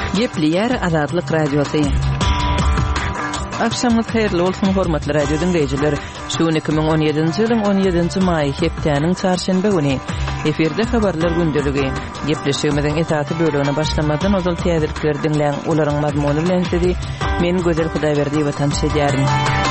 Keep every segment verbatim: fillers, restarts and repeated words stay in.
Gepli Azadlık Radyosu. Akşamınız hayırlı olsun hormatly radio dinleyijiler. Şu iki bin on yedinji ýylyň on ýedinji maý hepdeniň çarşembe güni efirde habarlar gündöligi. Gepleşigimiziň etaty bölügine başlamadan ozal täzirlikler dinleýän olaryň mazmuny bilen sedi. Men Gözel Hudaýberdi watan şeýärim.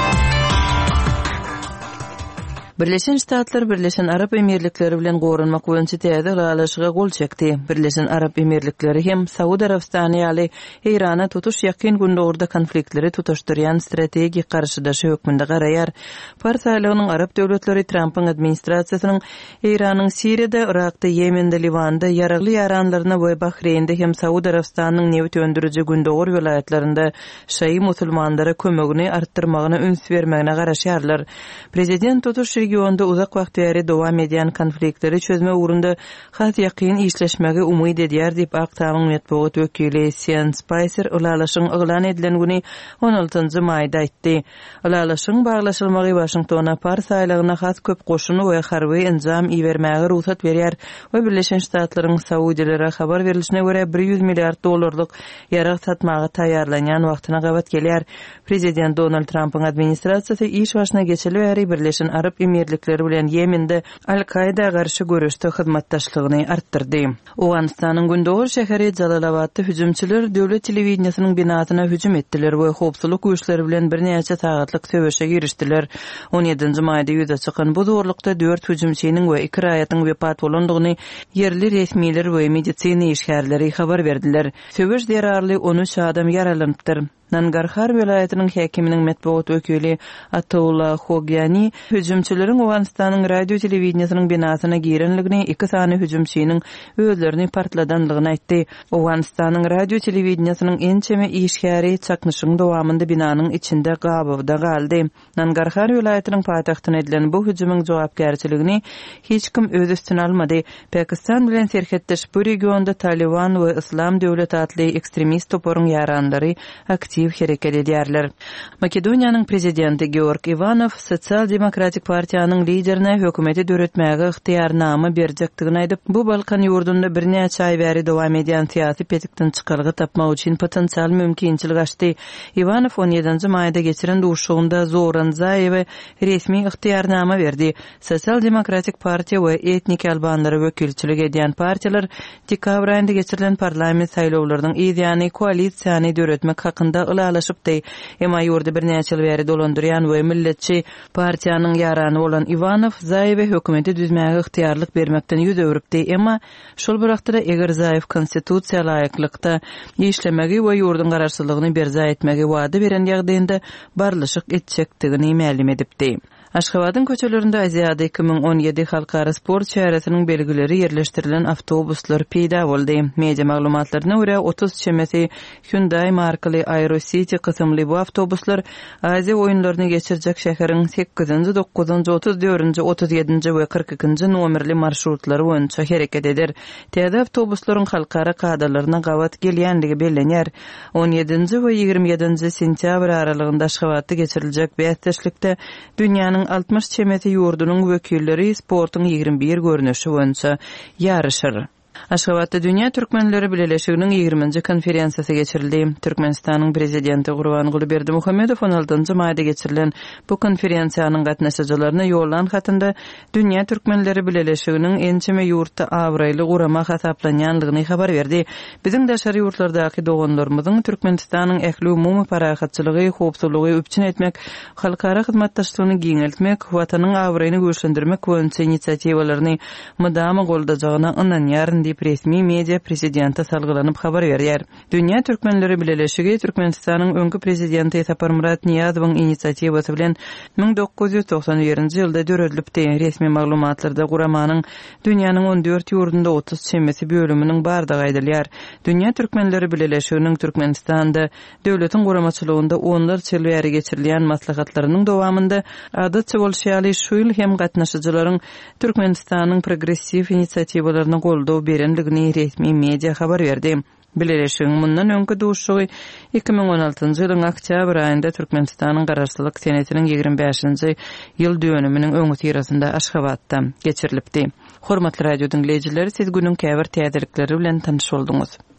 Birleşen Ştatlar Birleşen Arap Emirlikleri bilen gorunmak boýunça täze galaşyga gol çekdi. Birleşen Arap Emirlikleri hem Saudi Arabistany ýaly Irana tutuş ýakyn günde orda konfliktleri tutuşdurýan strategik garşydaşy hökmünde garaýar. Partiýalynyň Arap döwletleri Trump'yň administrasiýasynyň Iranyň Siriýada, Irakda, Yemende, Livanda ýaragly ýaranlaryna we Bahreýnde hem Saudi Arabistanyň newit öndüriji gündogor welaýatlarynda şaý musulmanlara kömegini artdyrmagyna üns bermegine garaşýarlar. Prezident tutuş regionda uzak wagt bäri dowam edýän konfliktleri çözme ugrunda hat ýakyn işleşmegi umyd edýär diýip Aktamyň medeniýet wekili Sean Spicer ulalaşyň yglan edilen güni on altynjy maýda aýtdy. Ulalaşyň baglaşylmagy Washingtona partiýalygyna has köp goşuny we harby enzam iýermäge ruhsat berýär we Birleşen Ştatlaryň Saudiýalary habar berilişine görä bir ýüz milliard dollarlyk ýarag satmagy taýýarlanýan wagtyna gabat gelýär. Prezident Donald Trump'yň administrasiýasy iş başyna geçeli bäri Birleşen Arap Emirlikleri bilen Yemende Al-Qaida garşy görüşde hyzmatdaşlygyny artdyrdy. Owganistanyň gündogor şäheri Jalalabadda hüjümçiler döwlet telewizionasynyň binasyna hüjüm etdiler we howpsuzlyk güýçleri bilen bir näçe sagatlyk söwüşe girişdiler. on ýedinji maýda ýüze çykan bu zorlukda dört hüjümçiniň we iki raýatyň wepat bolandygyny yerli resmiler we medisina işgärleri habar berdiler. Söwüş zerarly on üç adam ýaralanypdyr. Nangarhar welaýatynyň häkiminiň medeniýet wekili Atullah Hogyani hüjümçileriň Owganistanyň radio telewizionasynyň binasyna girenligini, iki sany hüjümçiniň özlerini partladanlygyny aýtdy. Owganistanyň radio telewizionasynyň en çeme işgäri çaknyşyň dowamında binanyň içinde gabawda galdy. Nangarhar welaýatynyň paýtagtyna edilen bu hüjümyň jogapkärçiligini hiç kim öz üstüne almady. Pakistan bilen serhetdeş bu regionda Taliban we Islam döwleti atly ekstremist toporyň ýaranlary aktiv hereket edýärler. Makedoniýanyň prezidenti Georg Ivanov Sosial Demokratik Partiýanyň liderine hökümeti döretmäge ygtyýarnama berjekdigini aýdyp, bu Balkan ýurdunda bir näçe aý bäri dowam edýän syýasy petikden çykargy tapmak üçin potensial mümkinçilik açdy. Ivanov on ýedinji maýda geçiren duşugynda Zoran Zayew resmi ygtyýarnama berdi. Sosial Demokratik Partiýa we etnik albanlary wekilçilik edýän partiýalar dekabr aýynda geçirilen parlament saýlawlarynyň ideýany koalisiýany döretmek hakynda ulalaşypdy. Emma ýurda bir näçe ýyl bäri dolandyrýan we milletçi partiýanyň ýarany bolan Ivanov Zayew hökümeti düzmäge ygtyýarlyk bermekden ýüz öwüripdi. Emma şol wagtda eger Zayew konstitusiýa laýyklykda işlemegi we ýurdun garaşsyzlygyny berza etmegi wada beren ýagdaýynda barlyşyk etjekdigini ma'lum edipdi. Aşgabatyň köçelerinde Aziýada iki bin on ýedi halkara sport şäheresiniň belgileri yerleşdirilen awtobuslar peýda boldy. Media maglumatlaryna görä otuz çemesi Hyundai markaly Aerocity kysymly bu awtobuslar Aziýa oýunlaryny geçirjek şäheriň sekizinji, dokuzunji, otuz dördünji, otuz ýedinji we kırk ikinji nomerli marşrutlary boýunça hereket eder. Täze awtobuslaryň halkara kadrlaryna gabat gelýänligi bellenýär. on ýedinji we ýigirme ýedinji sentýabr aralygynda Aşgabatda geçiriljek beýatdeşlikde dünýäniň altmış çemeti ýurdunun wekilleri sportyň ýigirme bir görnüşi boýunça ýarışyr. Aşgabatda Dünýä Türkmenleri Birleşiginiň ýigirminji konferensiýasy geçirildi. Türkmenistanyň prezidenti Gurbanguly Berdimuhammedow on altynjy maýda geçirilen bu konferensiýanyň gatnaşyjylaryna ýollan hatynda Dünýä Türkmenleri Birleşiginiň ençeme ýurtda awraýly gurama hasaplanýanlygyny habar berdi. Biziň daşary ýurtlardaky doganlarymyzyň Türkmenistanyň ähli umumy parahatçylygy, howpsuzlygy üpçün etmek, halkara hyzmatdaşlygyny giňeltmek, watanyň awraýyny güýçlendirmek boýunça inisiatiwalaryny mydama goldajagyna ynanýar diýip resmi media prezidenti salgylanyp habar berýär. Dünýä Türkmenleri Birleşigi Türkmenistanyň öňkü prezidenti Saparmurat Niýazowyň inisiatiwasy bilen bin dokuz ýüz toksan birinji ýylda döredilipdi. Resmi maglumatlarda guramanyň dünýäniň on dört ýurdunda otuz çemesi bölüminiň bardygy aýdylýar. Dünýä Türkmenleri Birleşiginiň Türkmenistanda döwletiň guramaçylygynda onlar ýyl bäri geçirilýän maslahatlarynyň dowamında adatça bolşýaly şu ýyl hem gatnaşyjylaryň Türkmenistanyň progressiw inisiatiwalaryna goldaw berenligini resmi media habar berdi. Birleşigiň mundan öňkü duşugy iki bin on altynjy ýylyň oktýabr aýynda Türkmenistanyň Garaşsyzlyk senetiniň ýigirme beşinji ýyl dönüminiň öňü tirasynda Aşgabatda geçirilipdi. Hormatly radio dinleýijiler, siz günüň käbir täzelikleri bilen tanyş bolduňuz.